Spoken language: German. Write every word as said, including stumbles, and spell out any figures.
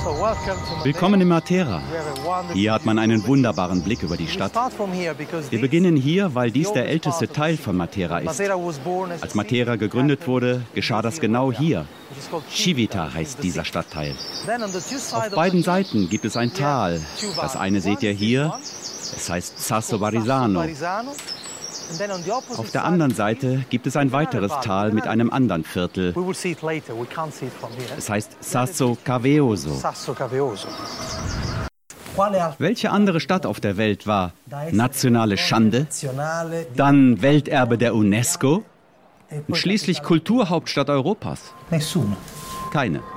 Willkommen in Matera. Hier hat man einen wunderbaren Blick über die Stadt. Wir beginnen hier, weil dies der älteste Teil von Matera ist. Als Matera gegründet wurde, geschah das genau hier. Civita heißt dieser Stadtteil. Auf beiden Seiten gibt es ein Tal. Das eine seht ihr hier, es heißt Sasso Barisano. Auf der anderen Seite gibt es ein weiteres Tal mit einem anderen Viertel. Es heißt Sasso Caveoso. Welche andere Stadt auf der Welt war nationale Schande, dann Welterbe der UNESCO und schließlich Kulturhauptstadt Europas? Keine.